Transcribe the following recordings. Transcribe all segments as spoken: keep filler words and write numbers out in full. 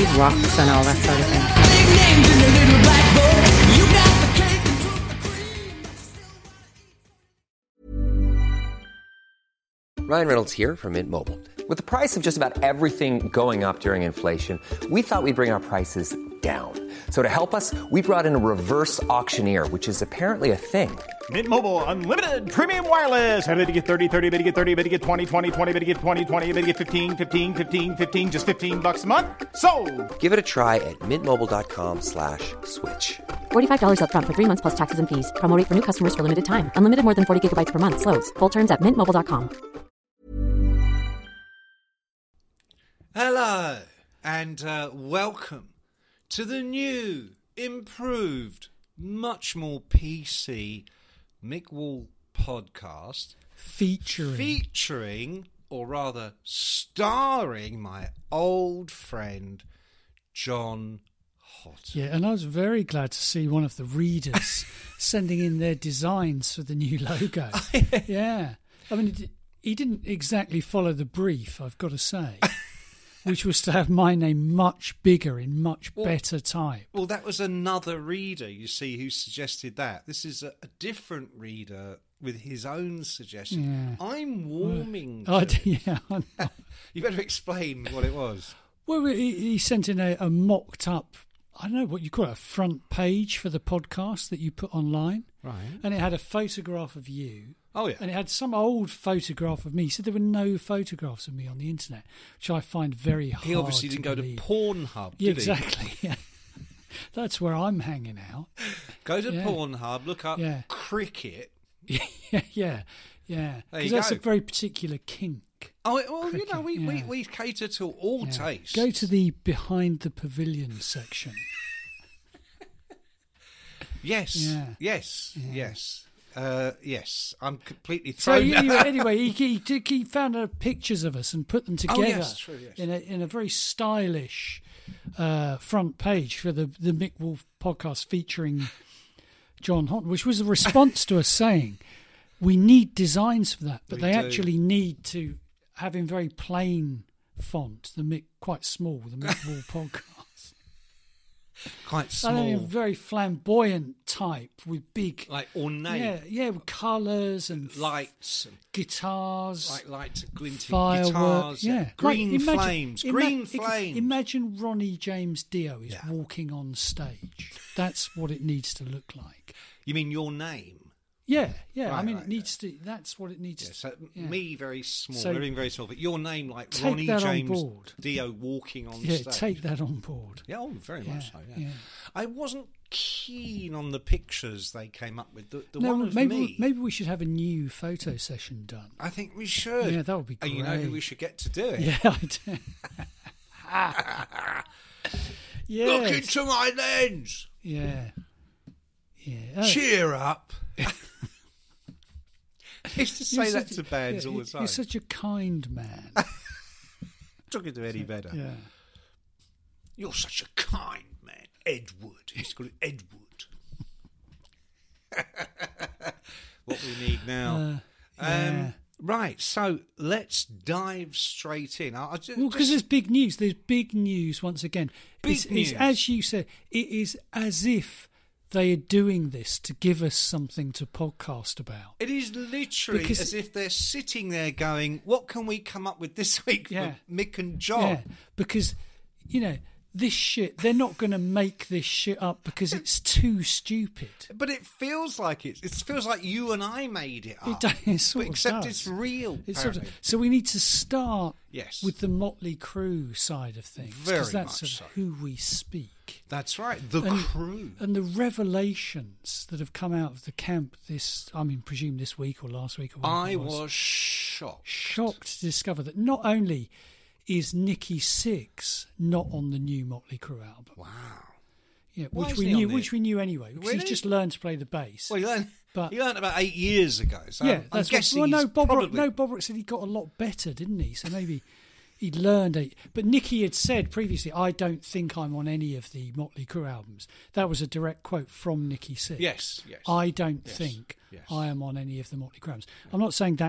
rocks and all that sort of thing. Ryan Reynolds here from Mint Mobile. With the price of just about everything going up during inflation, we thought we'd bring our prices down. So to help us, we brought in a reverse auctioneer, which is apparently a thing. Mint Mobile Unlimited Premium Wireless. How to get thirty, thirty, how to get thirty, how to get twenty, twenty, twenty, how to get twenty, twenty, how to get fifteen, fifteen, fifteen, fifteen, just fifteen bucks a month? Sold! Give it a try at mintmobile.com slash switch. forty-five dollars up front for three months plus taxes and fees. Promo rate for new customers for limited time. Unlimited more than forty gigabytes per month. Slows full terms at mint mobile dot com. Hello and uh, welcome to the new, improved, much more P C Mick Wall podcast featuring featuring or rather starring my old friend John Hotter. Yeah, and I was very glad to see one of the readers sending in their designs for the new logo. Yeah, I mean, it, he didn't exactly follow the brief, I've got to say. Which was to have my name much bigger in much well, better type. Well, that was another reader, you see, who suggested that. This is a, a different reader with his own suggestion. Yeah. I'm warming well, to I, yeah, I know. You better explain what it was. Well, he, he sent in a, a mocked-up, I don't know what you call it, a front page for the podcast that you put online. Right. And it had a photograph of you. Oh, yeah. And it had some old photograph of me. He said there were no photographs of me on the internet, which I find very hard to He obviously didn't to go believe. to Pornhub, did yeah, exactly, he? Yeah. That's where I'm hanging out. Go to yeah. Pornhub, look up yeah. cricket. Yeah, yeah, yeah. Because that's go. a very particular kink. Oh, well, cricket, you know, we, yeah. we, we cater to all yeah. tastes. Go to the behind the pavilion section. Yes, yeah. yes, yeah. yes. Uh, yes, I'm completely so thrown. You, anyway, he, he, he found uh, pictures of us and put them together oh, yes, true, yes. in a in a very stylish uh, front page for the the Mick Wolf podcast featuring John Houghton, which was a response to us saying we need designs for that, but we they do. actually need to have in very plain font. The Mick quite small, the Mick Wolf podcast. Quite small. I mean, very flamboyant type with big... Like ornate. Yeah, yeah, with colours and... Lights. And guitars. Like lights and glinting firework, guitars. Yeah. Green like, imagine, flames. Ima- green it, flames. Imagine Ronnie James Dio is yeah. walking on stage. That's what it needs to look like. You mean your name? Yeah, yeah. Right, I mean, right, it needs to... That's what it needs yeah, to... So yeah. me, very small. So everything very small. But your name, like take Ronnie that James on board. Dio walking on yeah, stage. take that on board. Yeah, oh, very yeah, much so, yeah. yeah. I wasn't keen on the pictures they came up with. The, the no, one of maybe, me... Maybe we should have a new photo session done. I think we should. Yeah, that would be great. And you know who we should get to do it? Yeah, I do. Yes. Look into my lens! Yeah. Yeah. Oh. Cheer up! I used to say You're that such to a- bands yeah, all the time. You're such a kind man. Talking to Eddie Vedder. Yeah. You're such a kind man. Edward. He's called it Edward. What we need now. Uh, yeah. um, right, so let's dive straight in. I, I just, Well, because there's big news. There's big news once again. Big it's, news. It's, as you said, it is as if they are doing this to give us something to podcast about. It is literally Because- as if they're sitting there going, what can we come up with this week Yeah. for Mick and John? Yeah, because, you know, this shit, they're not going to make this shit up because it's too stupid. But it feels like it. It feels like you and I made it up. It, does, it sort but of except does. it's real. It's sort of, apparently. so we need to start Yes. with the Motley Crue side of things. Very 'cause that's much of so. who we speak. That's right. The And- crew. And the revelations that have come out of the camp this, I mean, presume this week or last week or whatever I it was. was shocked. shocked to discover that not only is Nikki Sixx not on the new Motley Crue album, Wow. yeah, Why which isn't we he on knew, there? which we knew anyway, because Really? he's just learned to play the bass. Well, he learned, But- he learned about eight years ago. So yeah, I'm, I'm that's guessing what, well, no, he's Bob Rock, probably... no, Bob Rock said he got a lot better, didn't he? So maybe he'd learned it. But Nikki had said previously, "I don't think I'm on any of the Motley Crue albums." That was a direct quote from Nikki Sixx. Yes, yes. I don't Yes, think yes. I am on any of the Motley Crue albums. I'm not saying that's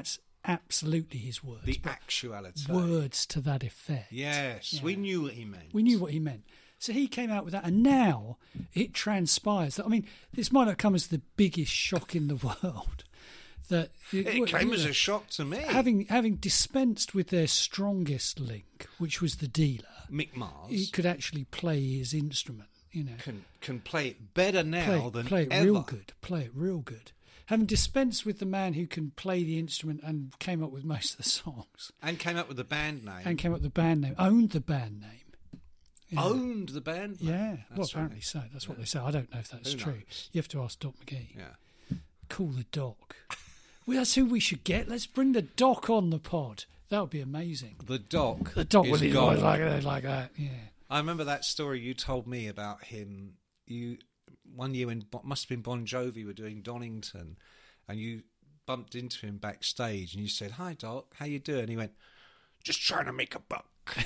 absolutely his words. The actuality. Words to that effect. Yes, Yeah. we knew what he meant. We knew what he meant. So he came out with that, and now it transpires that, I mean, this might not come as the biggest shock in the world. That It, it came as a shock to me. Having having dispensed with their strongest link, which was the dealer, Mick Mars, he could actually play his instrument. You know, can can play it better now play, than play it ever. real good. Play it real good. Having dispensed with the man who can play the instrument and came up with most of the songs, And came up with the band name. and came up with the band name, owned the band name. Yeah. Owned the band name. Yeah, well, That's apparently right. so. That's what they say. I don't know if that's Who true. knows? You have to ask Doc McGee. Yeah. Call the Doc. Well, that's who we should get. Let's bring the Doc on the pod. That would be amazing. The Doc. The Doc is with his gone. voice like that, like that. Yeah. I remember that story you told me about him. You one year when must have been Bon Jovi were doing Donington, and you bumped into him backstage, and you said, "Hi, Doc, how you doing?" And he went, "Just trying to make a buck."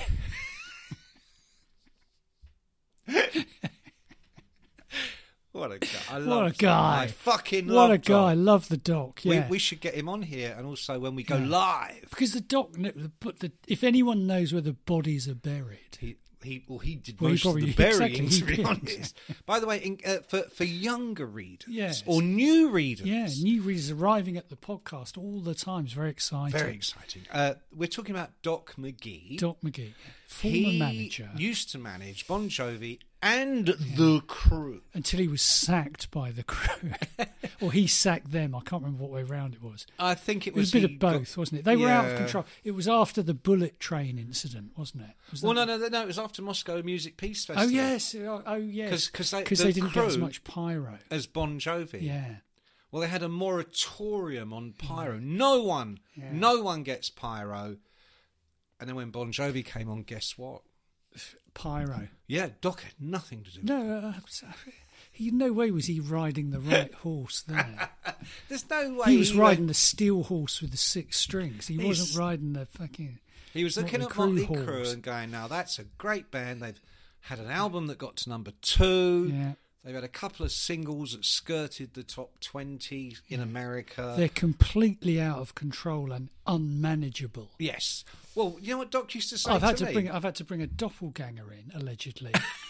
What a guy! I love What a guy! I fucking What love a guy! Doc. Love the Doc. Yeah. We, we should get him on here, and also when we go Yeah. live, Because the Doc, kn- but the, if anyone knows where the bodies are buried, he he well he did Well, he most probably- of the burying. exactly, to he be did. honest. By the way, in, uh, for for younger readers Yes. or new readers, yeah, new readers arriving at the podcast all the time. It's very exciting. very exciting. Uh, we're talking about Doc McGee. Doc McGee, former he manager, used to manage Bon Jovi and the Crew. until he was sacked by the Crew, or he sacked them. I can't remember what way round it was. I think it It was was a bit he of both, got- wasn't it? They were out of Yeah. control. It was after the Bullet Train incident, wasn't it? Was Well, that- no, no, no, it was after Moscow Music Peace Oh Festival. yes, oh, oh yes, 'Cause- 'cause they- because the they didn't get as Crew- much pyro. as Bon Jovi. Yeah, Well, they had a moratorium on pyro. No one, Yeah. no one gets pyro. And then when Bon Jovi came on, guess what? pyro. Yeah, Doc had nothing to do with it. No, uh, he no way was he riding the right horse there. There's no way He was riding went- the steel horse with the six strings. He He's- wasn't riding the fucking. He was looking Motley at Crue Motley horse. Crue and going, now that's a great band. They've had an album that got to number two. Yeah, They've had a couple of singles that skirted the top twenty in America. they're completely out of control and unmanageable. Yes. Well, you know what Doc used to say I've had to to me? bring. I've had to bring a doppelganger in, allegedly.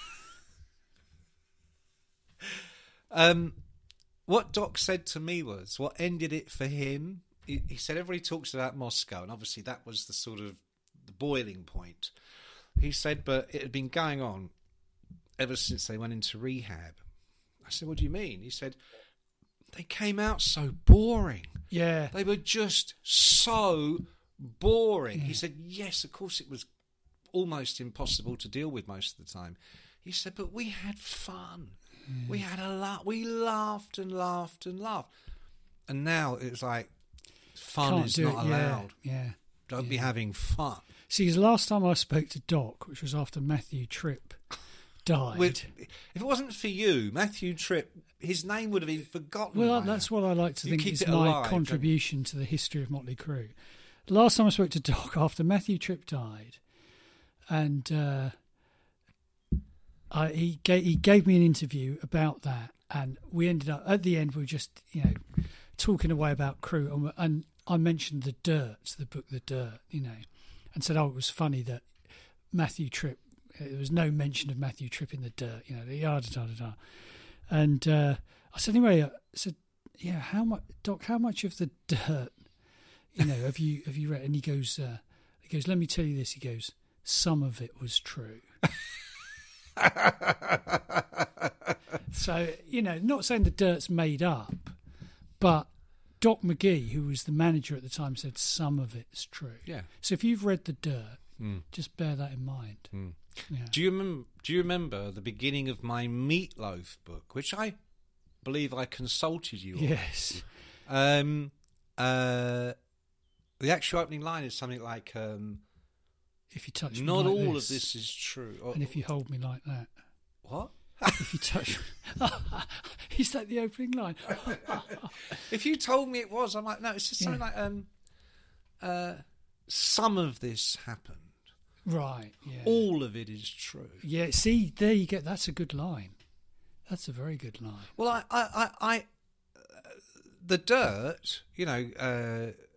Um, what Doc said to me was, what ended it for him, he, he said everybody talks about Moscow, and obviously that was the sort of the boiling point. He said, but it had been going on ever since they went into rehab. I said, what do you mean? He said, they came out so boring. Yeah, They were just so boring. He said, yes, of course it was almost impossible to deal with most of the time. He said, but we had fun. We had a lot. We laughed and laughed and laughed. And now it's like, fun can't is do not it. Yeah, allowed. Yeah. Don't be having fun. See, the last time I spoke to Doc, which was after Matthew Tripp died. With, if it wasn't for you, Matthew Tripp, his name would have been forgotten. Well, by that's now. what I like to You think keep is it my alive, don't you? contribution to the history of Motley Crue. The last time I spoke to Doc, after Matthew Tripp died, and uh, I, he, gave, he gave me an interview about that, and we ended up, at the end, we were just, you know, talking away about Crue, and, and I mentioned The Dirt, the book The Dirt, you know, and said, oh, it was funny that Matthew Tripp, there was no mention of Matthew Tripp in The Dirt, you know, the yada, yada, yada. And uh, I said, anyway, I said, yeah, how much, Doc, how much of The Dirt, you know, have you have you read? And he goes, uh, he goes, let me tell you this. He goes, some of it was true. So, you know, not saying The Dirt's made up, but Doc McGee, who was the manager at the time, said some of it's true. Yeah. So if you've read The Dirt, Mm. just bear that in mind. Mm. Yeah. Do you remember? Do you remember the beginning of my Meatloaf book, which I believe I consulted you on? Yes. Um. Uh. The actual opening line is something like, um, If you touch me "Not like all this, of this is true." Or- and if you hold me like that. what? If you touch is that the opening line? If you told me it was, I'm like, no. It's just something Yeah. like, um, uh, some of this happened. Right, yeah. All of it is true. Yeah, see, there you go. That's a good line. That's a very good line. Well, I, I, I, I uh, the Dirt, you know, uh,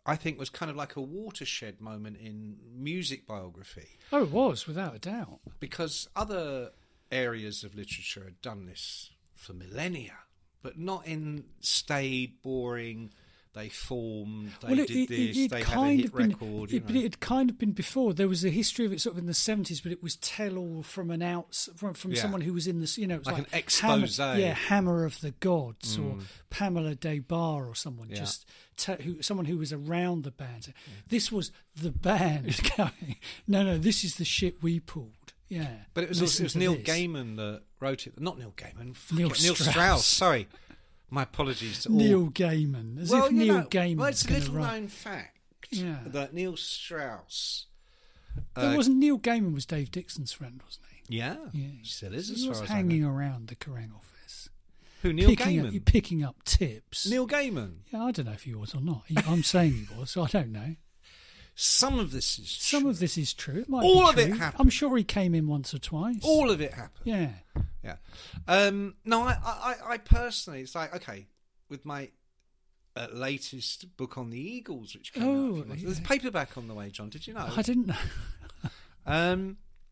I think was kind of like a watershed moment in music biography. Oh, it was, without a doubt. Because other areas of literature had done this for millennia, but not in staid, boring, they formed, they well, it, did it, this, it, it they kind had a hit of been, record. It, You but know. it had kind of been before. There was a history of it sort of in the seventies, but it was tell-all from an outs from, from Yeah. someone who was in this, you know, it was Like like, an expose. Hammer, yeah, Hammer of the Gods, Mm. or Pamela Des Barres, or someone Yeah. just te- who someone who was around the band. This was the band going, no, no, this is the shit we pulled. Yeah, But it was, Listen it was to Neil this. Gaiman that wrote it. Not Neil Gaiman. fuck Neil it, Neil Strauss. Strauss. Sorry. My apologies to all. Neil Gaiman, as well, if you Neil know, Gaiman well, was it's a going to little write. known fact Yeah. that Neil Strauss. There uh, wasn't Neil Gaiman was Dave Dixon's friend, wasn't he? Yeah, Yeah, still is. he As far was as hanging I know. around the Kerrang office. Who? Neil picking Gaiman. Up, picking up tips. Neil Gaiman. Yeah, I don't know if he was or not. He, I'm saying he was, so I don't know. Some of this is Some true. of this is true. It might All be of it true. happened. I'm sure he came in once or twice. All of it happened. Yeah. Yeah. Um, no, I, I, I personally, it's like, okay, with my uh, latest book on the Eagles, which came Oh, out a few months- yeah. there's a paperback on the way, John. Did you know? I didn't know. Um,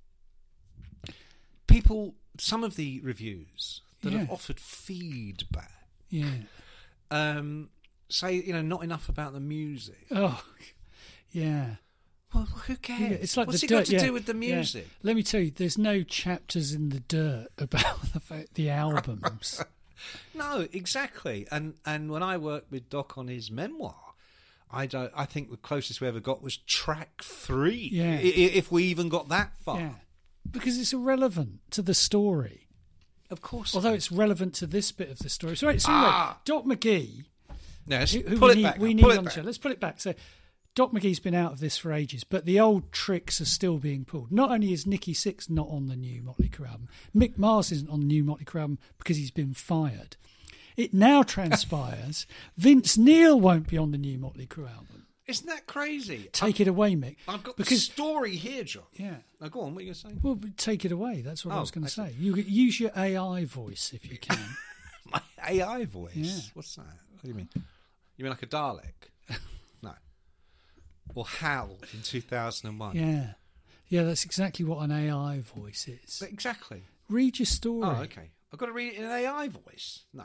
people, some of the reviews that have Yeah. offered feedback Yeah. um, say, you know, not enough about the music. Oh, yeah. Well, who cares? Yeah, it's like What's the it got dirt, to yeah, do with the yeah. music? Let me tell you, there's no chapters in the dirt about the, fact- the albums. No, exactly. And and when I worked with Doc on his memoir, I don't. I think the closest we ever got was track three. Yeah. I- i- if we even got that far. Yeah. Because it's irrelevant to the story. Of course. Although it's relevant to this bit of the story. So, right, so Ah. anyway, Doc McGee, Yes. who, who pull we it need, back. we now, need pull on it the back. show. Let's pull it back. So, Doc McGee's been out of this for ages, but the old tricks are still being pulled. Not only is Nicky Sixx not on the new Motley Crue album, Mick Mars isn't on the new Motley Crue album because he's been fired. It now transpires Vince Neil won't be on the new Motley Crue album. Isn't that crazy? Take it away, Mick. I've got because the story here, John. yeah. Now go on. What are you saying? Well, but take it away. That's what I Oh, was going to okay. say. You use your A I voice if you can. My A I voice. Yeah. What's that? What do you mean? You mean like a Dalek? No. Or Hal in two thousand one. Yeah. Yeah, that's exactly what an A I voice is. Exactly. Read your story. Oh, okay. I've got to read it in an A I voice. No.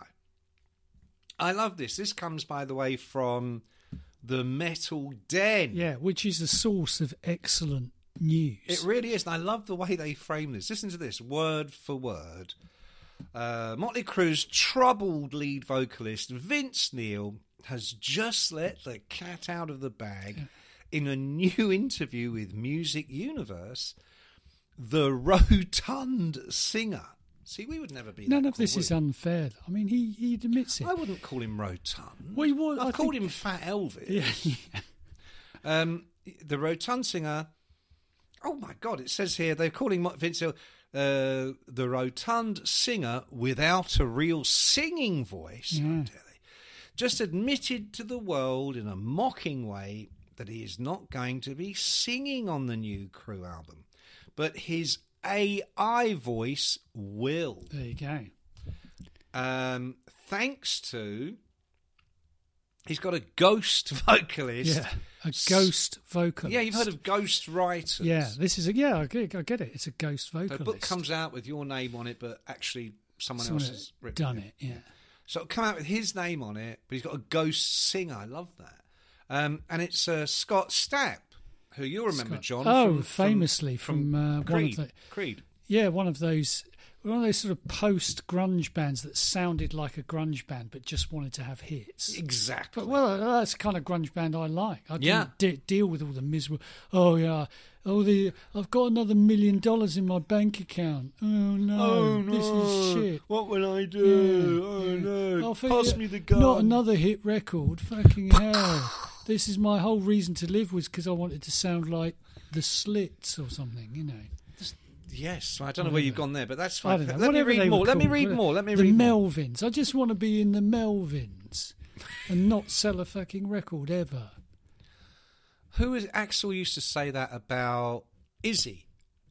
I love this. This comes, by the way, from the Metal Den. Yeah, which is a source of excellent news. It really is. And I love the way they frame this. Listen to this, word for word. Uh, Motley Crue's troubled lead vocalist Vince Neil has just let the cat out of the bag in a new interview with Music Universe. The rotund singer. See, we would never be. None that of cool, this would is we? unfair. I mean, he, he admits it. I wouldn't call him rotund. Well, he was- I've I called think- him Fat Elvis. Yeah. Um, the rotund singer. Oh my God! It says here they're calling Mo- Vince Hill uh, the rotund singer without a real singing voice. Yeah. How dare they? Just admitted to the world in a mocking way that he is not going to be singing on the new Crue album, but his A I voice will. There you go. Um, thanks to he's got a ghost vocalist. Yeah, a ghost vocalist. Yeah, you've heard of ghost writers. Yeah, this is a yeah. I get, I get it. It's a ghost So vocalist. a book comes out with your name on it, but actually someone, Someone else has has written done it. Yeah. So it'll come out with his name on it, but he's got a ghost singer. I love that. Um, and it's uh, Scott Stapp, who you'll remember, Scott- John. Oh, from, famously from, uh, one Creed. of the Creed. yeah one of those one of those sort of post grunge bands that sounded like a grunge band but just wanted to have hits. Exactly. But well, that's the kind of grunge band I like. I Yeah. didn't de- deal with all the miserable. Oh yeah, oh the I've got another million dollars in my bank account. Oh no, this is shit. What will I Yeah, do? oh yeah. no! I'll think Pass it- me the gun. Not another hit record. Fucking hell! This is my whole reason to live was because I wanted to sound like the Slits or something. You know. Yes, I don't know where you've gone there, but that's I fine. don't know. Let me whatever they read were more. Let me called, read whatever. more. Let me the read more. Melvins. I just want to be in the Melvins and not sell a fucking record ever. Who is Axl used to say that about Izzy?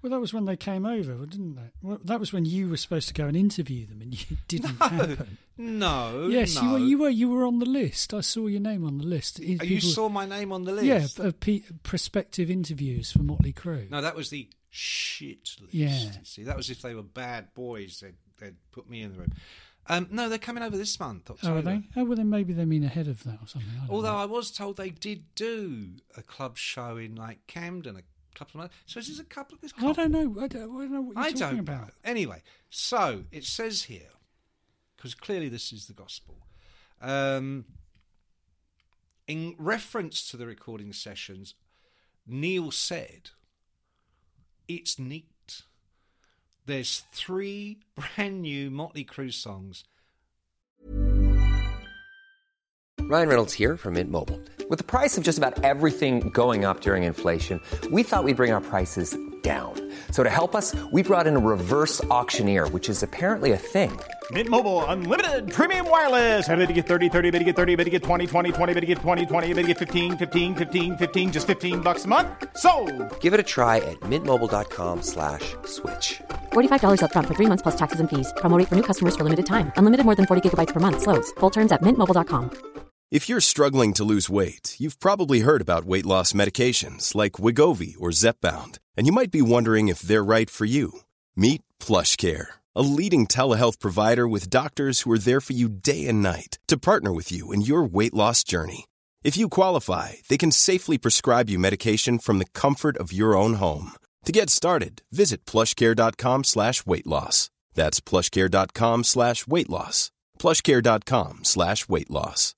Well, that was when they came over, didn't they? Well, that was when you were supposed to go and interview them, and you didn't No, happen. no. Yes, no. you were. You were. You were on the list. I saw your name on the list. Oh, you People- saw my name on the list? Yeah, of pe- prospective interviews for Motley Crue. No, that was the shit list. Yeah. See, that was if they were bad boys, they'd, they'd put me in the room. Um, no, they're coming over this month, October. Oh, are they? Oh, well, then maybe they mean ahead of that or something. I don't Although know. I was told they did do a club show in like Camden a couple of months. So is this a couple of this? I don't know. I don't, I don't know what you're I talking don't about. know. Anyway, so it says here, because clearly this is the gospel. Um, in reference to the recording sessions, Neil said, "It's neat. There's three brand new Motley Crue songs." Ryan Reynolds here from Mint Mobile. With the price of just about everything going up during inflation, we thought we'd bring our prices down. So to help us, we brought in a reverse auctioneer, which is apparently a thing. Mint Mobile Unlimited Premium Wireless. How to get thirty, thirty, bit to get thirty, bit to get twenty, twenty, twenty, bit to get twenty, twenty, bit to get fifteen, fifteen, fifteen, fifteen, just fifteen bucks a month? Sold! Give it a try at mintmobile.com slash switch. forty-five dollars up front for three months plus taxes and fees. Promo rate for new customers for limited time. Unlimited more than forty gigabytes per month. Slows full terms at mint mobile dot com. If you're struggling to lose weight, you've probably heard about weight loss medications like Wegovy or Zepbound, and you might be wondering if they're right for you. Meet PlushCare, a leading telehealth provider with doctors who are there for you day and night to partner with you in your weight loss journey. If you qualify, they can safely prescribe you medication from the comfort of your own home. To get started, visit plushcare.com slash weight loss. That's plushcare.com slash weight loss. plushcare.com slash weight loss.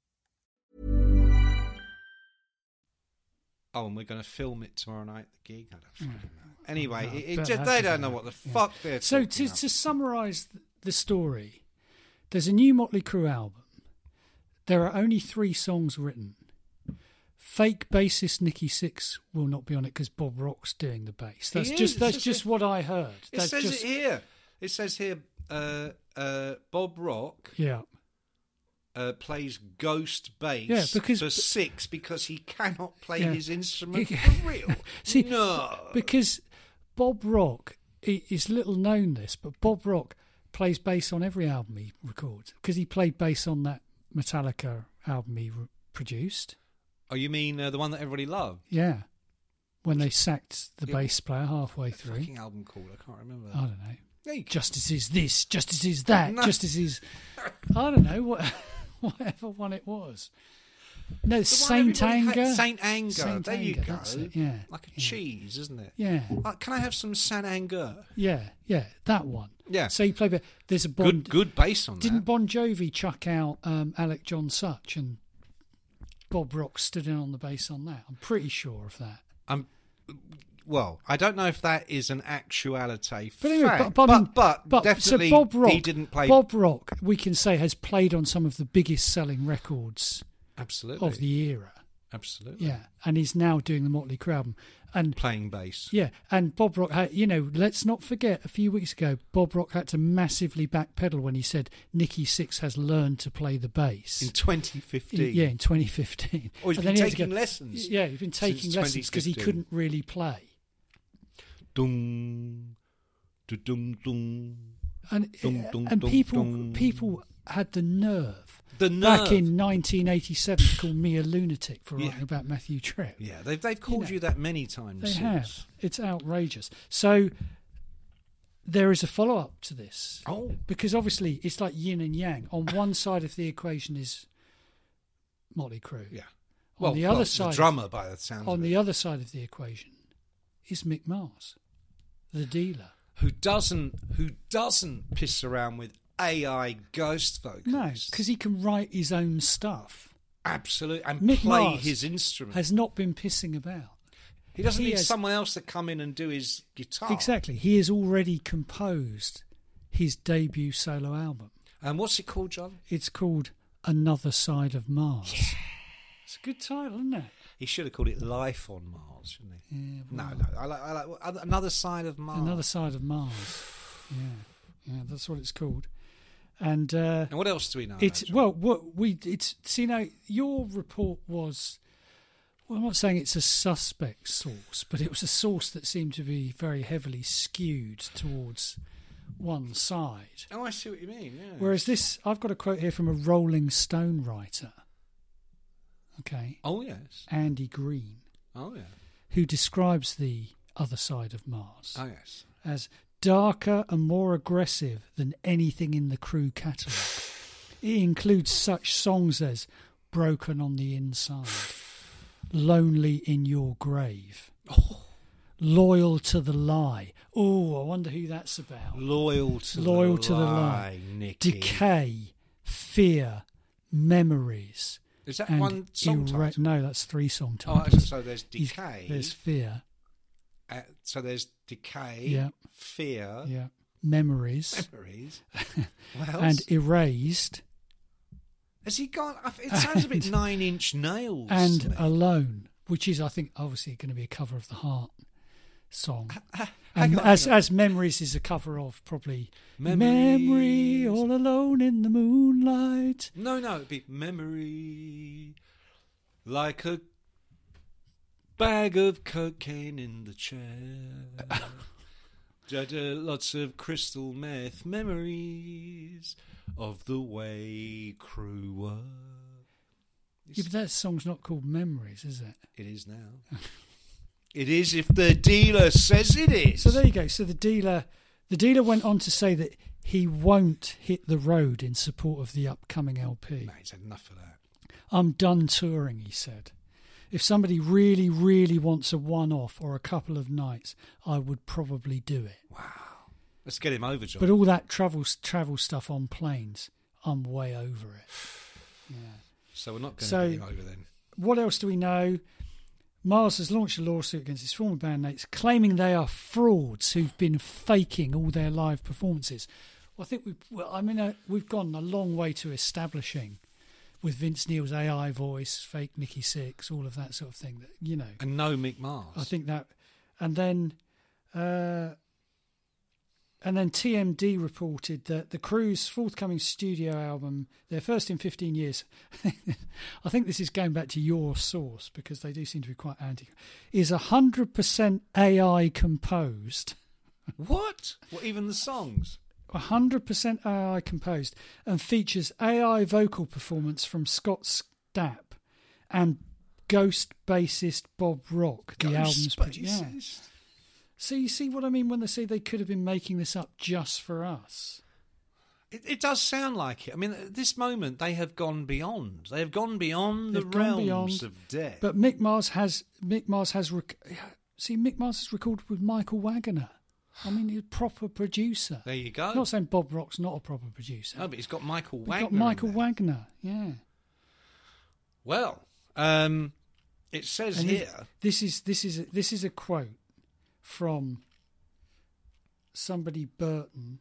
Oh, and we're going to film it tomorrow night, the gig? I don't fucking know. Anyway, No, it, it but just, that they doesn't don't know matter. what the Yeah. fuck they're So talking to, about. to summarise the story, there's a new Motley Crue album. There are only three songs written. Fake bassist Nicky Six will not be on it because Bob Rock's doing the bass. That's He just is, that's it's just just- what I heard. It That's says just, it here. It says here, uh, uh, Bob Rock Yeah. uh, plays ghost bass Yeah, because- for Six because he cannot play Yeah. his instrument He- for real. See, no. because Bob Rock i- is little known this, but Bob Rock plays bass on every album he records because he played bass on that Metallica album he re- produced. Oh, you mean uh, the one that everybody loved? Yeah, when they sacked the Yeah. bass player halfway What's the through. fucking album called? I can't remember. I don't know. Yeah, you- Justice is this, justice is that, No. justice is. I don't know what, whatever one it was. No, The one Saint everybody Anger. hates. Saint Anger. Saint there you Anger, go. that's it, yeah, Like a yeah. cheese, isn't it? Yeah, Uh, can I have some Saint Anger? yeah, yeah, that one. Yeah. So you play. ba- There's a Bond. Good, good bass on Didn't that. Bon Jovi chuck out um, Alec John Such and Bob Rock stood in on the bass on that? I'm pretty sure of that. I'm, well, I don't know if that is an actuality But anyway, fact, but, but, I mean, but, but definitely so Bob Rock, he didn't play. Bob Rock, we can say, has played on some of the biggest selling records Absolutely. of the era. Absolutely. Yeah, and he's now doing the Motley Crue album. And Playing bass. yeah, and Bob Rock, had, you know, let's not forget, a few weeks ago, Bob Rock had to massively backpedal when he said Nicky Six has learned to play the bass. In twenty fifteen. In- yeah, in twenty fifteen. Oh, he's And been then he had to taking go- lessons Yeah, he's been taking since lessons because he twenty fifteen. couldn't really play. Dum, dum, dum. And Dum, dum, and dum, people dum. people had the nerve, The back nerve. in nineteen eighty-seven to call me a lunatic for Yeah. writing about Matthew Tripp. Yeah, they've they've called know, you that many times. They since. have. It's outrageous. So there is a follow up to this. Oh. Because obviously it's like yin and yang. On one side of the equation is Motley Crue. Yeah. On Well, the other well, side, the drummer by the sound on of the it, other side of the equation is Mick Mars, the dealer. who doesn't who doesn't piss around with A I ghost vocals. No, because he can write his own stuff. Absolutely, and Mick play Mars his instrument. Has not been pissing about. he doesn't he need has- someone else to come in and do his guitar. Exactly. He has already composed his debut solo album. And what's it called, John? It's called Another Side of Mars. It's a good title, isn't it? He should have called it Life on Mars, shouldn't he? Yeah, No, well, no. I like, I like other- Another Side of Mars. Another Side of Mars. Yeah, yeah, that's what it's called. And uh, And what else do we know? it's about, John? well, what we it's see now. Your report was well, I'm not saying it's a suspect source, but it was a source that seemed to be very heavily skewed towards one side. Oh, I see what you mean, yeah. Whereas this, I've got a quote here from a Rolling Stone writer. Okay. Oh, yes. Andy Green. Oh, yeah. Who describes the other side of Mars. Oh, yes. As darker and more aggressive than anything in the Crew catalogue. It includes such songs as Broken on the Inside, Lonely in Your Grave, oh. Loyal to the Lie. Oh, I wonder who that's about. Loyal to Loyal the to lie, the Lie. Nicky. Decay, Fear, Memories. Is that and one song ira- title? No, that's three song Oh, titles. so there's Decay. There's Fear. Uh, so there's Decay, Yeah. Fear, Yeah. Memories. Memories. What else? And Erased. Has he gone? It sounds a bit Nine Inch Nails. And to me. Alone, which is, I think, obviously going to be a cover of the Heart song. Uh, and on, as as Memories is a cover of probably Memories. Memory All Alone in the Moonlight. No, no, it'd be Memory, like a bag of cocaine in the chair. Lots of crystal meth, memories of the way Crew were. Yeah, but that song's not called Memories, is it? It is now. It is if the dealer says it is. So there you go. So the dealer, the dealer went on to say that he won't hit the road in support of the upcoming L P. No, he's had enough of that. I'm done touring, he said. If somebody really, really wants a one-off or a couple of nights, I would probably do it. Wow. Let's get him over, John. But all that travel travel stuff on planes, I'm way over it. Yeah. So we're not going So- to get him over then. What else do we know? Mars has launched a lawsuit against his former bandmates, claiming they are frauds who've been faking all their live performances. Well, I think we've, well, I mean, uh, we've gone a long way to establishing, with Vince Neil's A I voice, fake Nikki Sixx, all of that sort of thing. That you know, And no Mick Mars. I think that, and then, uh, and then T M D reported that the Crew's forthcoming studio album, their first in fifteen years, I think this is going back to your source because they do seem to be quite anti, is one hundred percent A I composed. What? What, even the songs? one hundred percent A I composed and features A I vocal performance from Scott Stapp and ghost bassist Bob Rock. The Ghost album's pro- yeah. bassist? So you see what I mean when they say they could have been making this up just for us? It, it does sound like it. I mean, at this moment, they have gone beyond. They have gone beyond They've the gone realms beyond, of death. But Mick Mars has Mick Mars has rec- see Mick Mars has recorded with Michael Wagner. I mean, he's a proper producer. There you go. I'm not saying Bob Rock's not a proper producer. No, but he's got Michael We've Wagner. got Michael in there. Wagner, yeah. Well, um, it says And here. This is this is a, this is a quote from somebody Burton,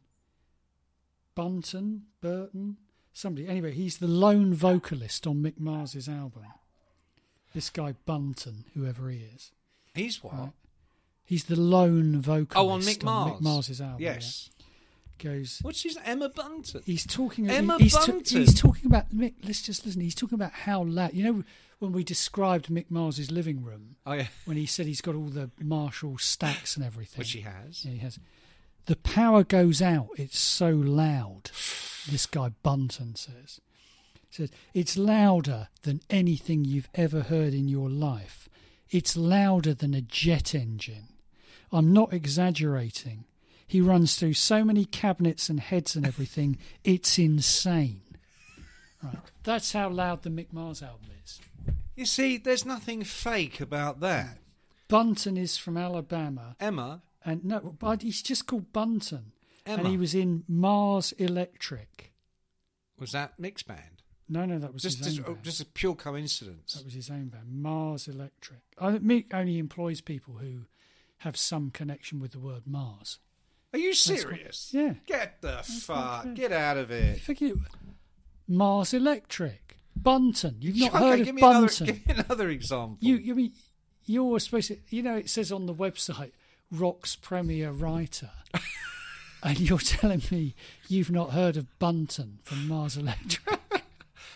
Bunton, Burton, somebody. Anyway, he's the lone vocalist on Mick Mars's album. This guy Bunton, whoever he is, He's what? right? He's the lone vocalist. Oh, on Mick Mars. Mick Mars's album. Yes. yeah. Goes. What's his Emma Bunton? He's talking. Emma he's, ta- Bunton. he's talking about Mick. Let's just listen. He's talking about how loud. You know, when we described Mick Mars's living room, Oh, yeah. when he said he's got all the Marshall stacks and everything, Which he has. Yeah, he has. The power goes out. It's so loud. This guy Bunton says. He says it's louder than anything you've ever heard in your life. It's louder than a jet engine. I'm not exaggerating. He runs through so many cabinets and heads and everything. It's insane. Right. That's how loud the Mick Mars album is. You see, there's nothing fake about that. Bunton is from Alabama. Emma. And no, but he's just called Bunton. Emma. And he was in Mars Electric. Was that Mick's band? No, no, that was Just, his just, own oh, band. just a pure coincidence. That was his own band, Mars Electric. I think Mick only employs people who have some connection with the word Mars. Are you That's serious? what- yeah. Get the fuck. okay. Get out of it. Forget Mars Electric. Bunton. You've not okay, heard give of me Bunton. Another, give me another example. You, you mean you're supposed to? You know, it says on the website, Rock's premier writer, and you're telling me you've not heard of Bunton from Mars Electric?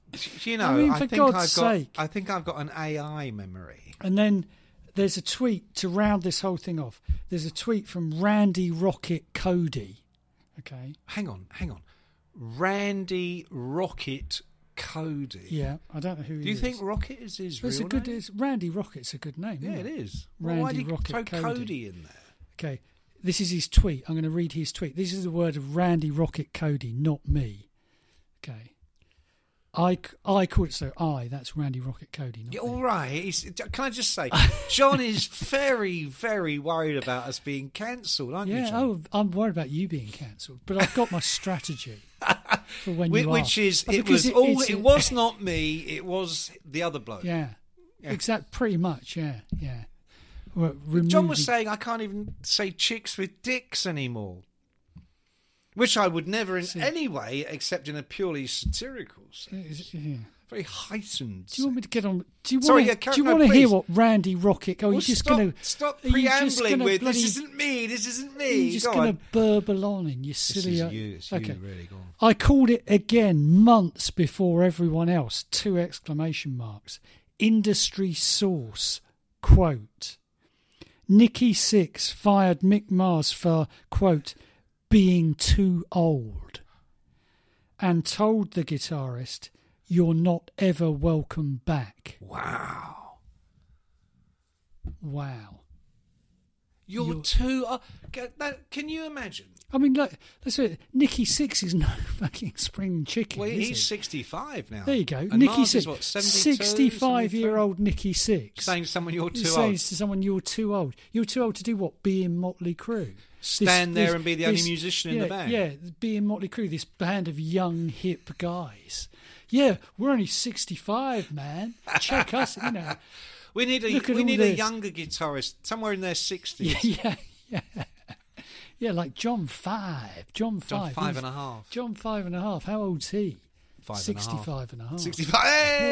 You know, I mean, I for think God's I've sake. got. I think I've got an A I memory. And then there's a tweet to round this whole thing off. There's a tweet from Randy Rocket Cody. Okay. Hang on, hang on. Randy Rocket Cody. Yeah, I don't know who he is. Do you think Rocket is his It's real a good. name? It's, Randy Rocket's a good name. Yeah, isn't it it is. Randy well, why did you Rocket throw Cody. Cody in there? Okay, this is his tweet. I'm going to read his tweet. This is the word of Randy Rocket Cody, not me. Okay. I, I call it so I, that's Randy Rocket Cody, not Yeah, me. all right. He's, can I just say, John is very, very worried about us being cancelled, aren't you, Yeah, John? oh, I'm worried about you being cancelled, but I've got my strategy for when which, you which are. is, Oh, it because was all, it's- it was not me, it was the other bloke. Yeah, Yeah. exact. Pretty much, yeah, yeah. Well, John was removing- saying I can't even say chicks with dicks anymore. Which I would never in See. any way, except in a purely satirical Yeah, sense. is- yeah. Very heightened. Do you want me to get on? Do you Sorry, want? yeah, to, carry- do you no, want to hear please. what Randy Rocket? Oh, Well, you're just stop, going to stop are you just preambling gonna with bloody- this isn't me, this isn't me. You're just Go going on. to burble on in your This silly. is you, it's okay. you, really. Go on. I called it again months before everyone else. Two exclamation marks. Industry source quote. Nikki Sixx fired Mick Mars for quote being too old, and told the guitarist, "You're not ever welcome back." Wow. Wow. You're, You're- too. Uh, ca- that, can you imagine? I mean, look, let's say Nikki Sixx is no fucking spring chicken. Well, is he's he? sixty-five now. There you go. And Nikki Mars is Sixx, what, seventy-two, sixty-five-year-old Nikki Sixx. Saying to someone you're too saying old. to someone you're too old. You're too old to do what? Be in Motley Crue. Stand there and be the only musician in yeah, the band. Yeah, be in Motley Crue, this band of young, hip guys. Yeah, we're only sixty-five, man. Check us, you know. We need a Look at we all need a this. younger guitarist, somewhere in their sixties. Yeah, yeah, yeah. Yeah, like John Five. John Five. John five He's- and a half. John Five and a half. How old's he? Five and a half. Sixty-five and a half. Sixty-five.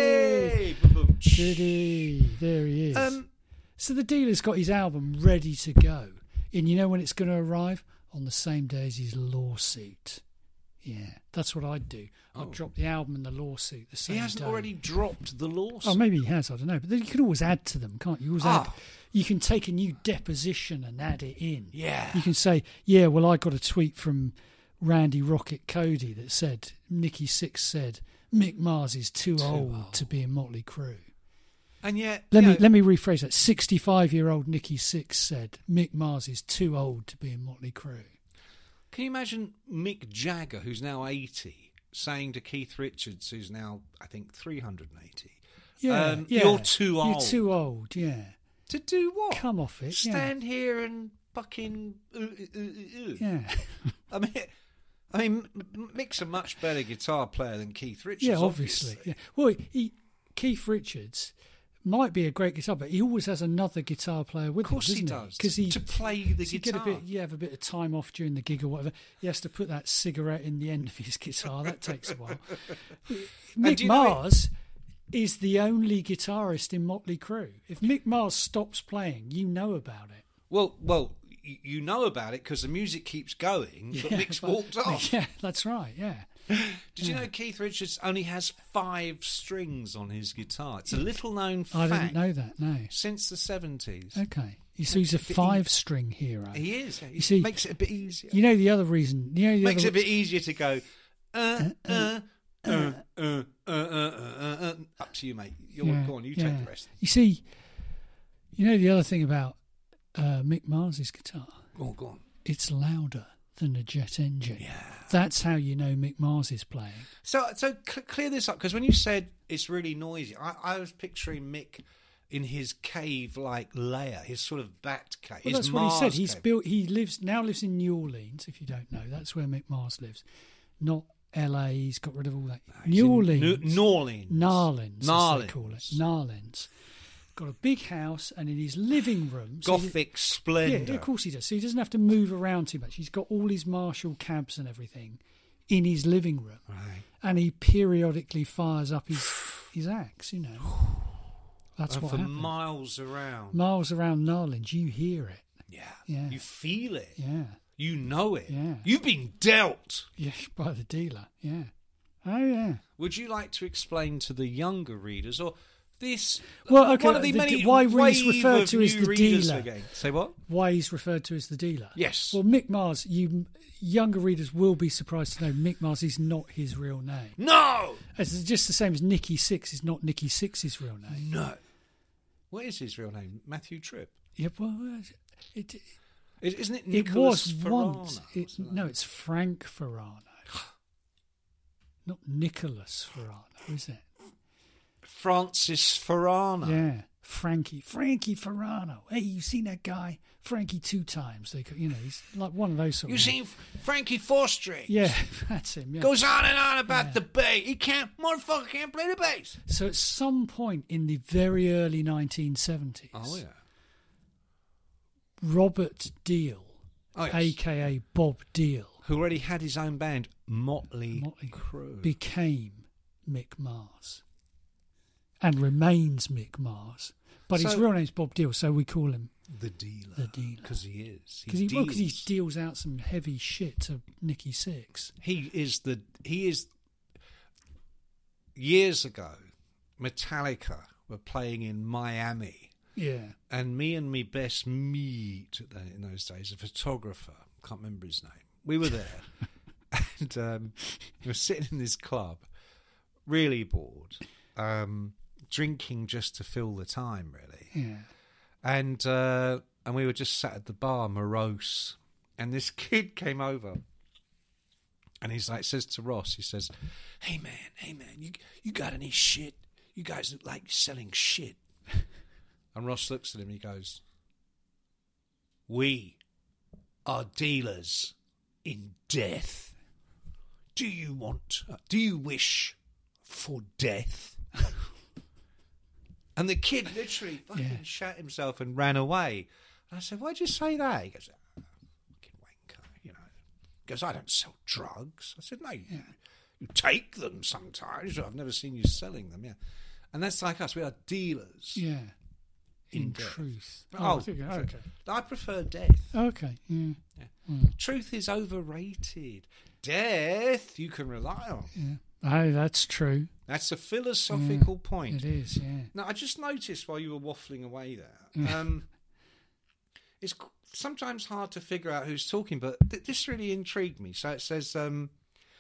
Hey! Boom, boom. Did he? There he is. Um, so the dealer's got his album ready to go. And you know when it's going to arrive? On the same day as his lawsuit. Yeah, that's what I'd do. I'd Oh. drop the album and the lawsuit the same he hasn't day. already dropped the lawsuit. Oh, maybe he has. I don't know. But then you can always add to them, can't you? You, always add, Ah. you can take a new deposition and add it in. Yeah. You can say, yeah, well, I got a tweet from Randy Rocket Cody that said, Nikki Sixx said, Mick Mars is too, Too old, old. to be in Motley Crue. And yet, Let you me know, let me rephrase that. sixty-five-year-old Nikki Sixx said, Mick Mars is too old to be in Motley Crue. can you imagine Mick Jagger, who's now eighty, saying to Keith Richards, who's now, I think, three hundred eighty, Yeah, um, yeah. you're too You're old. too old, yeah. To do what? Come off it, yeah. Stand here and fucking... Uh, uh, uh, uh. Yeah. I mean, I mean, M- Mick's a much better guitar player than Keith Richards, Yeah, obviously. obviously. Yeah. Well, he, Keith Richards might be a great guitar, but he always has another guitar player with Of course him, he doesn't does, Because to- he to play the so you guitar. Get a bit, you have a bit of time off during the gig or whatever. He has to put that cigarette in the end of his guitar. That takes a while. Mick do you know it- Mars is the only guitarist in Motley Crue. If Mick Mars stops playing, you know about it. Well, well, y- you know about it because the music keeps going, but Yeah, Mick's but- walked off. Yeah, that's right. Yeah. Did you know Keith Richards only has five strings on his guitar? It's a little known I fact. didn't know that. No. Since the seventies. Okay. So he's a five-string hero. He is. Yeah. You see, makes it a bit easier. You know the other reason. You know the makes other, it a bit easier to go. Uh, uh, uh, uh, uh, uh, uh, uh, uh. Up to you, mate. You're Yeah, go on. You yeah. take the rest. You see, you know the other thing about uh, Mick Mars's guitar. Go on, go on. It's louder than a jet engine. Yeah. That's how you know Mick Mars is playing. So, so cl- clear this up because when you said it's really noisy, I, I was picturing Mick in his cave-like lair, his sort of bat cave. Well, his that's what he said. Mars He's cave. built. He lives now. Lives in New Orleans. If you don't know, that's where Mick Mars lives. Not L A. He's got rid of all that. He's New in Orleans. New- New Orleans. Narlands, as Narlands. they call it. Narlands. Got a big house, and in his living room, so he- Gothic splendour. Yeah, of course he does. So he doesn't have to move around too much. He's got all his Marshall cabs and everything in his living room, Right. and he periodically fires up his his axe. You know, that's And what for happens. miles around. Miles around Narland, you hear it. yeah. Yeah. You feel it. Yeah, You know it. Yeah. You've been dealt. yeah, by the dealer. Yeah, Oh, yeah. Would you like to explain to the younger readers, or this? Well, okay. One of the, the, many why he's wave referred of to as new the readers dealer. again. Say what? Why he's referred to as the dealer. Yes. Well, Mick Mars, you younger readers will be surprised to know Mick Mars is not his real name. No! It's just the same as Nicky Six is not Nicky Six's real name. No. What is his real name? Matthew Tripp? Yeah, well, it, it, it Isn't it it Nicholas was Ferrano? once. It, no, it's Frank Ferrano. Not Nicholas Ferrano, is it? Francis Ferrano. Yeah, Frankie. Frankie Ferrano. Hey, you seen that guy? Frankie two times. They, You know, he's like one of those sort You of... seen Frankie Four-String? Yeah, that's him. Yeah. Goes on and on about Yeah. the bass. He can't, motherfucker can't play the bass. So at some point in the very early nineteen seventies, Oh, yeah. Robert Deal, Oh, yes. a k a. Bob Deal, Who already had his own band, Motley, Motley Crue. became Mick Mars and remains Mick Mars. But his So- real name's Bob Deal, so we call him the dealer. the dealer. Because he is. Because he, well, 'cause he deals out some heavy shit to Nicky Six. He is the... He is... Years ago, Metallica were playing in Miami. Yeah. And me and me best meet at the, in those days, a photographer, can't remember his name. We were there, and um, we were sitting in this club, really bored, um, drinking just to fill the time, really. Yeah. And uh, and we were just sat at the bar, morose, and this kid came over, and he's like, says to Ross, he says, "Hey man, hey man, you you got any shit? You guys look like you're selling shit." And Ross looks at him and he goes, "We are dealers in death. Do you want, uh, do you wish for death?" And the kid literally fucking Yeah. shat himself and ran away. And I said, "Why'd you say that?" He goes, "Ah, fucking wanker, you know." He goes, "I don't sell drugs." I said, "No, you, you take them sometimes. I've never seen you selling them." Yeah. And that's like us. We are dealers. Yeah. In, In death. truth. Oh, okay. Okay. I prefer death. Okay. Yeah. Truth is overrated. Death, you can rely on. Yeah. Oh, that's true. That's a philosophical Yeah, point. It is, yeah. Now, I just noticed while you were waffling away there, um, it's c- sometimes hard to figure out who's talking, but th- this really intrigued me. So it says, um,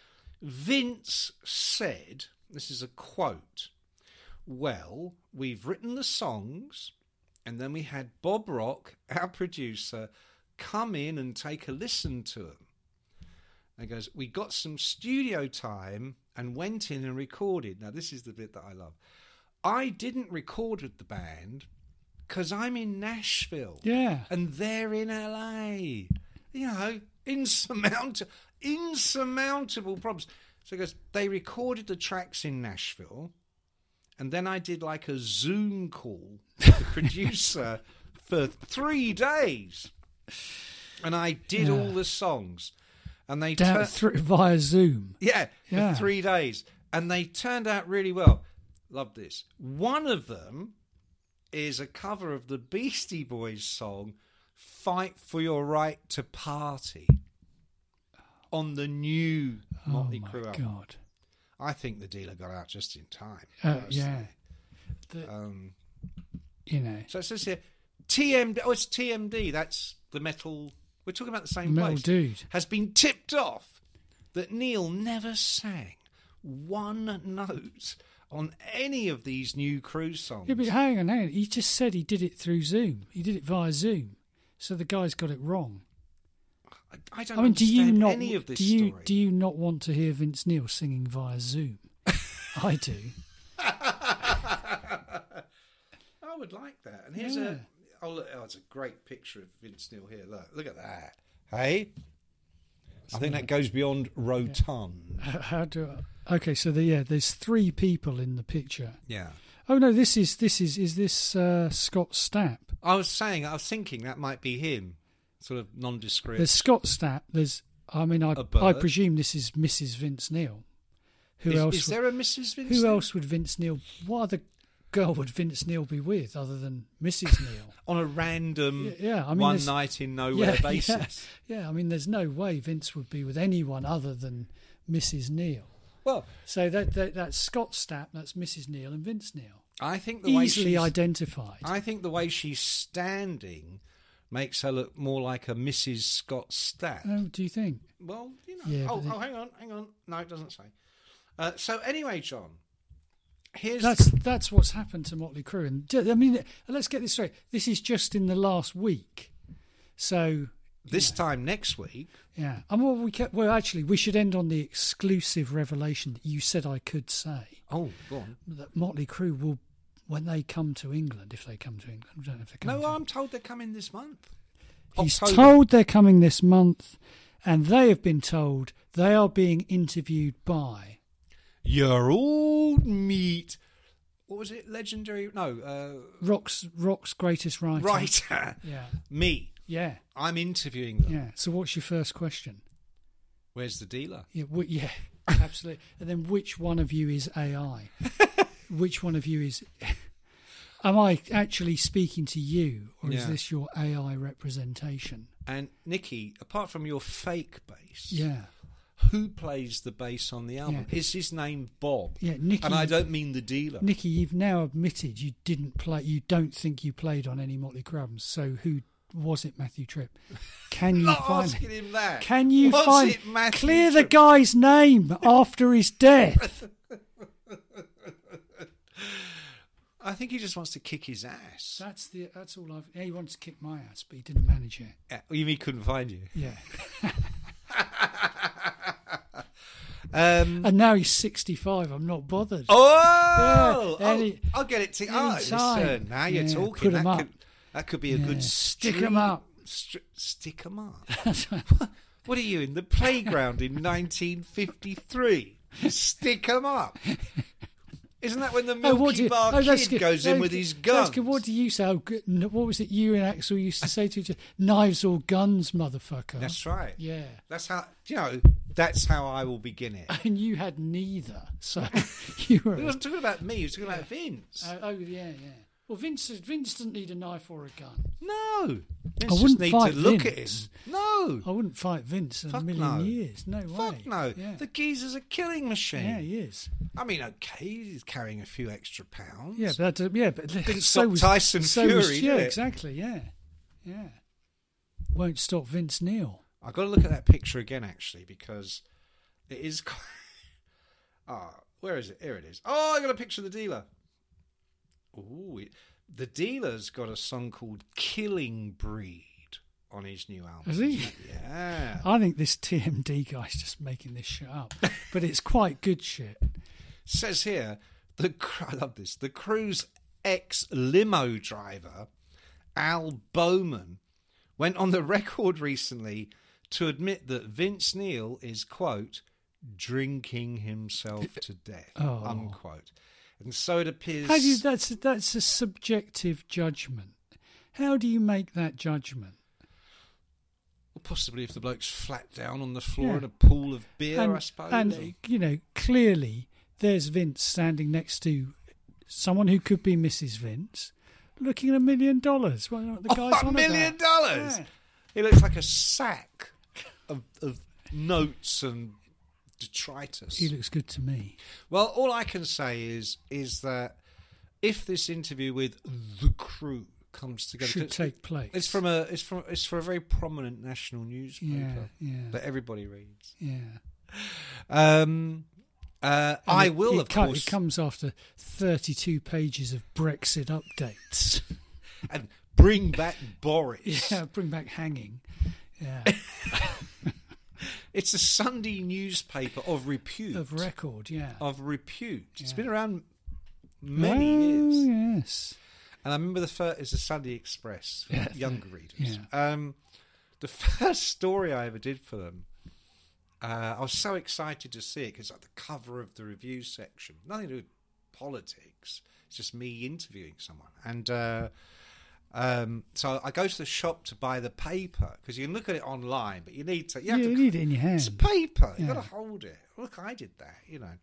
Vince said, this is a quote, "Well, we've written the songs, and then we had Bob Rock, our producer, come in and take a listen to them. And he goes, we got some studio time and went in and recorded." Now, this is the bit that I love. "I didn't record with the band because I'm in Nashville. Yeah. And they're in L A. You know, insurmount- insurmountable problems." So he goes, "They recorded the tracks in Nashville. And then I did like a Zoom call with the producer for three days. And I did Yeah. all the songs. And they Down tur- through, via Zoom. yeah, for Yeah. three days. And they turned out really well. Love this. One of them is a cover of the Beastie Boys song, "Fight for Your Right to Party," on the new Motley Oh, my Crue album. God. I think the dealer got out just in time. Uh, personally. yeah. The, Um, you know, so it says here, T M D, oh, it's T M D, that's the metal, we're talking about the same Metal place. Dude. Has been tipped off that Neil never sang one note on any of these new Cruise songs. yeah, but hang on, hang on. He just said he did it through Zoom. He did it via Zoom. So the guy's got it wrong. I, I don't I mean, do understand you not any of this do you story. do you not want to hear Vince Neil singing via Zoom? I do. I would like that. And here's Yeah. a oh, look, oh, it's a great picture of Vince Neil here. Look, look at that. Hey, I think that goes beyond rotund. How, how do I, okay? So the, yeah, there's three people in the picture. Yeah. Oh no, this is this is is this uh, Scott Stapp? I was saying, I was thinking that might be him, sort of nondescript. There's Scott Stapp. There's I mean I A bird. I presume this is Missus Vince Neil. Who is, else? is would- there a Missus Vince? Who Neil? else would Vince Neil? What other girl would Vince Neil be with other than Missus Neil? On a random Yeah, yeah, I mean, one there's- night in nowhere yeah, basis. Yeah, yeah, I mean, there's no way Vince would be with anyone other than Missus Neil. Well, so that, that that's Scott Stapp, that's Missus Neil, and Vince Neil. I think the way Easily she's, identified. I think the way she's standing makes her look more like a Missus Scott Stapp. Oh, do you think? Well, you know. Yeah, oh, but oh, hang on, hang on. No, it doesn't say. Uh, so anyway, John, here's That's that's what's happened to Motley Crue, and ju- I mean, let's get this straight. This is just in the last week, so this time next week. yeah. And well, we kept, well, actually, we should end on the exclusive revelation that you said I could say. Oh, go on. That Motley Crue will, when they come to England, if they come to England, I don't know if they come. No, to I'm told they're coming this month. He's October. told they're coming this month, and they have been told they are being interviewed by Your old meat. What was it? Legendary? No. Uh, Rock's Rock's greatest writer. writer. Yeah. Me. Yeah. I'm interviewing them. Yeah. So, what's your first question? Where's the dealer? Yeah. W- yeah. Absolutely. And then, which one of you is A I? Which one of you is? Am I actually speaking to you, or is Yeah. this your A I representation? And Nicky, apart from your fake bass, Yeah. who plays the bass on the album? Yeah. Is his name Bob? Yeah, Nicky. And I don't mean the dealer. Nicky, you've now admitted you didn't play. You don't think you played on any Motley Crue albums. So who was it? Matthew Tripp? Can you Not find? asking him that. Can you Was find? it Matthew Clear the Tripp? guy's name after his death. I think he just wants to kick his ass. That's the. That's all I've. Yeah, he wanted to kick my ass, but he didn't manage it. Yeah, you mean he couldn't find you? Yeah. Um, And now he's sixty-five. I'm not bothered. oh, Yeah, any- oh, I'll get it. To, oh, anytime. listen, now you're Yeah, talking. put That 'em could, up. that could be a Yeah. good Stick street- 'em up. stri- stick 'em up. What are you in the playground in nineteen fifty-three? Stick 'em up. Isn't that when the Milky Oh, what do you, Bar oh, that's Kid good. goes in Oh, with his that's guns? good. What do you say? Oh, good. No, what was it you and Axel used to say to each other? Knives or guns, motherfucker. That's right. Yeah. That's how, you know, that's how I will begin it. And you had neither. So you were. He wasn't talking about me, he was talking about Vince. Oh, oh, yeah, yeah. Well, Vince, Vince doesn't need a knife or a gun. No. Vince I just wouldn't need fight to look Vince. at him. No. I wouldn't fight Vince in Fuck a million no. years. No way. Fuck no. Yeah. The geezer's a killing machine. Yeah, he is. I mean, okay, he's carrying a few extra pounds. Yeah, but that, yeah, but Didn't so stop was Tyson so Fury, was- did yeah, it? exactly. Yeah, yeah. Won't stop Vince Neil. I've got to look at that picture again, actually, because it is quite... Ah, where is it? Here it is. Oh, I got a picture of the dealer. Ooh, it... the dealer's got a song called Killing Breed on his new album. Has he? Yeah. I think this T M D guy's just making this shit up, but it's quite good shit. Says here, the I love this. The Cruise ex-limo driver, Al Bowman, went on the record recently to admit that Vince Neil is, quote, drinking himself to death, Oh. unquote. And so it appears... How do you, that's that's a subjective judgment. How do you make that judgment? Well, possibly if the bloke's flat down on the floor Yeah. in a pool of beer, and, I suppose. and you know, clearly there's Vince standing next to someone who could be Missus Vince, looking at a million dollars. Well, the guy's oh, a on million about. dollars! Yeah. He looks like a sack of, of notes and detritus. He looks good to me. Well, all I can say is is that if this interview with the crew comes together, Should take place. It's from a it's from it's for a very prominent national newspaper Yeah, yeah. that everybody reads. Yeah. Um, uh, And I it- will, it of co- course, It comes after thirty-two pages of Brexit updates. and bring back Boris. Yeah, bring back hanging. Yeah, It's a Sunday newspaper of repute. of record. Yeah, Of repute. It's Yeah. been around many oh, years. Yes. And I remember the first, it's a Sunday Express for Yeah. younger readers. Yeah. Um, the first story I ever did for them, uh, I was so excited to see it because it's like the cover of the review section. Nothing to do with politics. It's just me interviewing someone. And uh, um, so I go to the shop to buy the paper because you can look at it online, but you need to. You, have Yeah, to, you need it in your hand. It's paper. You've Yeah. got to hold it. Look, I did that, you know.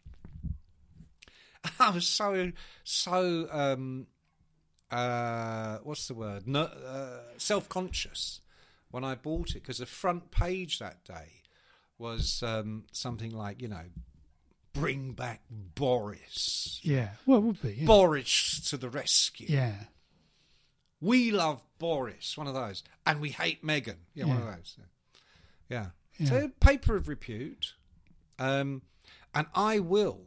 I was so, so, um, uh, what's the word? No, uh, self-conscious when I bought it because the front page that day was um, something like, you know, bring back Boris. Yeah, well, it would be. Yeah. Boris to the rescue. Yeah. We love Boris, one of those. And we hate Meghan. Yeah, one Yeah. of those. Yeah. Yeah. So, paper of repute. Um, and I will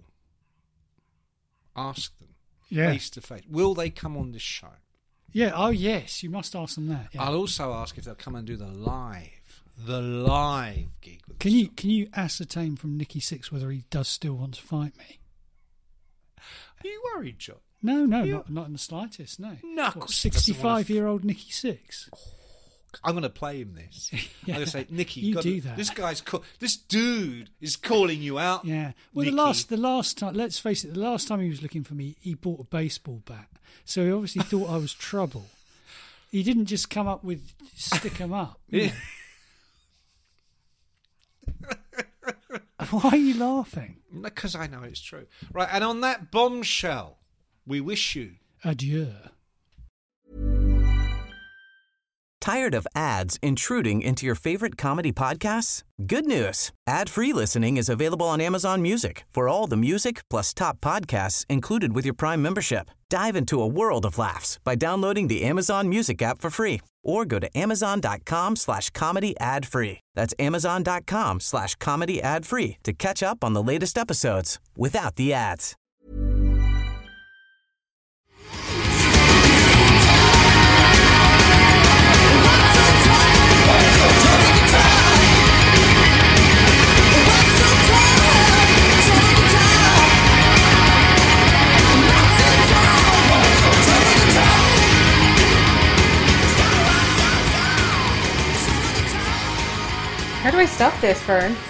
ask them Yeah. face to face. Will they come on this show? Yeah, oh yes, you must ask them that. Yeah. I'll also ask if they'll come and do the live, the live gig. With Can us. you can you ascertain from Nicky Six whether he does still want to fight me? Are you worried, John? No, no, You- not not in the slightest. No. No, of What, course he doesn't wanna sixty-five-year-old Nicky Six. I'm going to play him this. Yeah. I'm going to say, Nicky, You gotta- do that. This guy's call- this dude is calling you out. Yeah. Well, Nicky. the last the last time, let's face it, the last time he was looking for me, he bought a baseball bat. So he obviously thought I was trouble. He didn't just come up with stick 'em up. Yeah. Why are you laughing? Because I know it's true. Right, and on that bombshell, we wish you. Adieu. Tired of ads intruding into your favorite comedy podcasts? Good news. Ad-free listening is available on Amazon Music for all the music plus top podcasts included with your Prime membership. Dive into a world of laughs by downloading the Amazon Music app for free or go to amazon.com slash comedy ad free. That's amazon.com slash comedy ad free to catch up on the latest episodes without the ads. How do I stop this, Fern?